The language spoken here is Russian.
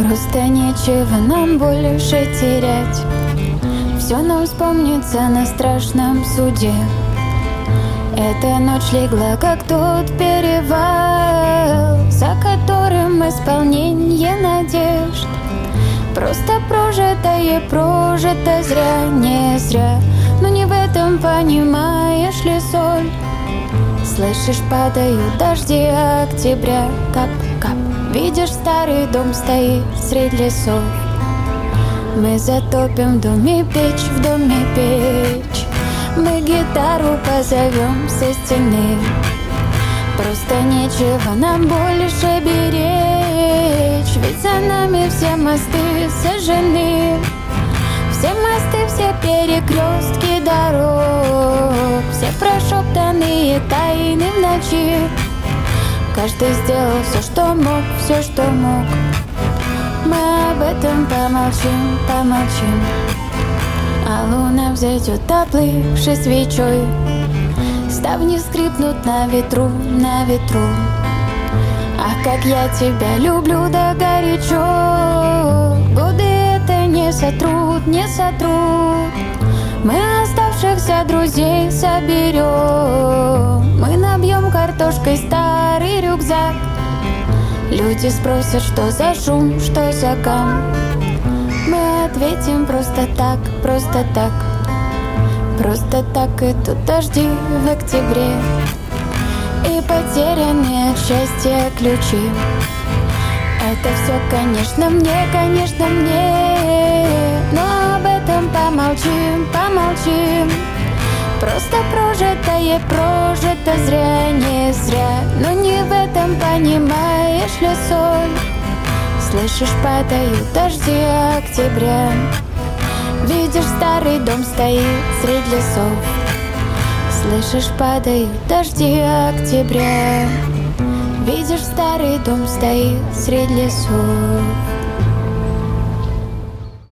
Просто нечего нам больше терять. Все нам вспомнится на страшном суде. Эта ночь легла, как тот перевал, за которым исполнение надежд. Просто прожито зря, не зря. Но не в этом, понимаешь ли, соль. Слышишь, падают дожди октября. Кап-кап. Видишь, старый дом стоит средь лесов. Мы затопим в доме печь, в доме печь. Мы гитару позовем со стены. Просто нечего нам больше беречь. Ведь за нами все мосты сожжены. Все мосты, все перекрестки дорог, все прошептанные тайны в ночи. Каждый сделал все, что мог, все, что мог. Мы об этом помолчим, помолчим. А луна взойдет, оплывшей свечой. Ставни скрипнут на ветру, на ветру. Ах, как я тебя люблю, да горячо. Годы это не сотрут, не сотрут. Мы оставшихся друзей соберем. Мы набьем картошкой старый рюкзак. Люди спросят, что за шум, что за гам. Мы ответим просто так, просто так. Просто так идут дожди в октябре. И потерянные от счастья ключи. Это все, конечно, мне, конечно, мне. Но об этом помолчим, помолчим. Просто прожито зря, не зря. Но не в этом, понимаешь ли, соль. Слышишь, падают дожди октября. Видишь, старый дом стоит средь лесов. Слышишь, падают дожди октября. Видишь, старый дом стоит средь лесов.